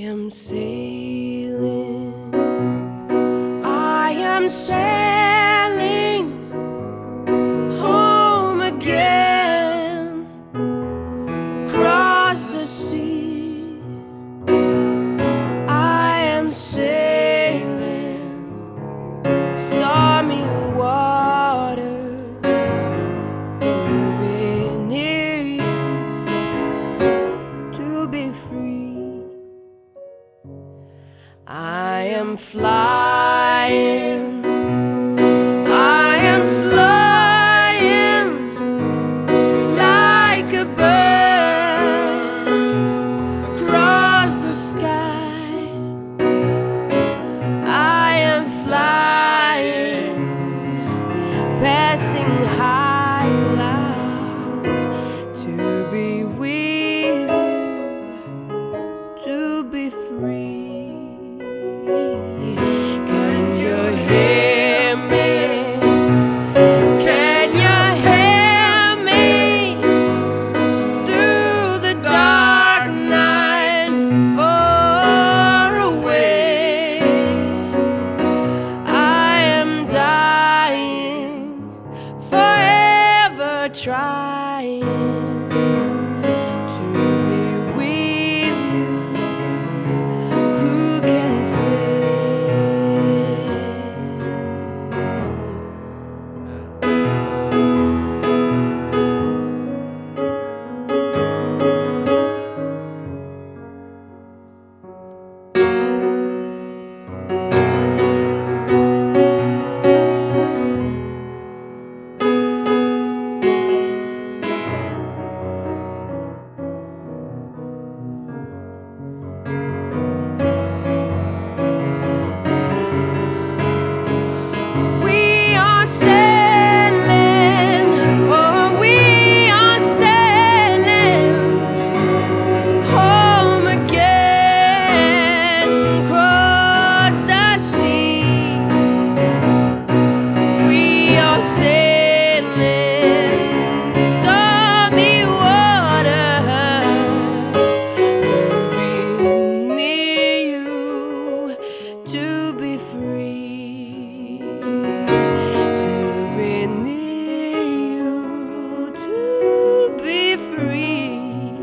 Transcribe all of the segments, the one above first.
am sailing, I am sailing home again, across the sea. I am sailing stormy waters to be near you, to be free. I am flying, I am flying like a bird across the sky. I am flying, passing high clouds to be with you, to be free. Can you hear me? Can you hear me through the dark night far away? I am dying, forever trying to be with you. Who can say? To be free, to be near you, to be free,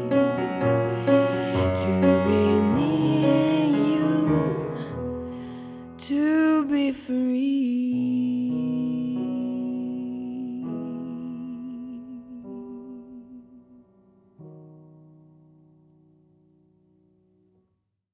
to be near you, to be free.